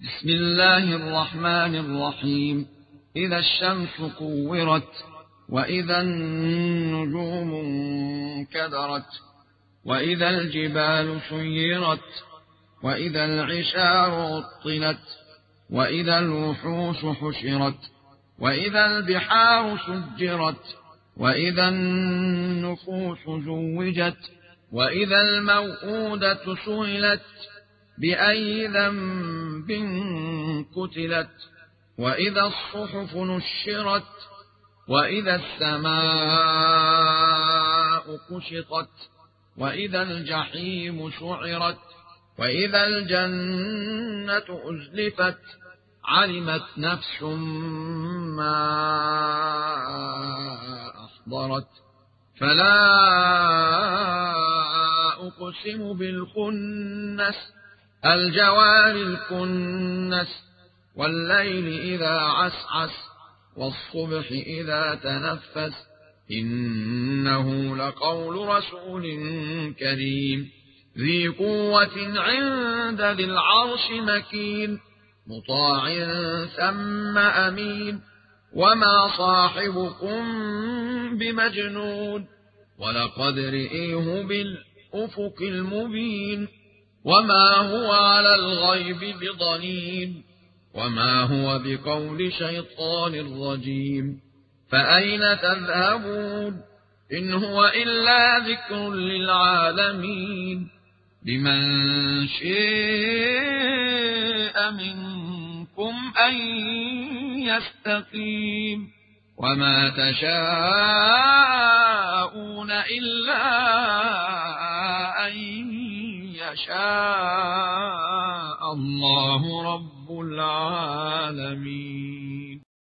بسم الله الرحمن الرحيم. إذا الشمس كورت، وإذا النجوم انكدرت، وإذا الجبال سيرت، وإذا العشار عطلت، وإذا الوحوش حشرت، وإذا البحار سجرت، وإذا النفوس زوجت، وإذا الموءودة سئلت بأي ذنب قتلت، وإذا الصحف نشرت، وإذا السماء كشطت، وإذا الجحيم سعرت، وإذا الجنة أزلفت، علمت نفس ما أحضرت. فلا أقسم بالخنس، الجوار الكنس، والليل إذا عسعس، والصبح إذا تنفس، إنه لقول رسول كريم ذي قوة عند ذي العرش مكين، مطاع ثم أمين. وما صاحبكم بمجنون، ولقد رئيه بالأفق المبين. وما هو على الغيب بضنين، وما هو بقول شيطان رجيم. فأين تذهبون؟ إن هو إلا ذكر للعالمين. لمن شاء منكم أن يستقيم، وما تشاءون إلا أن يشاء الله رب العالمين.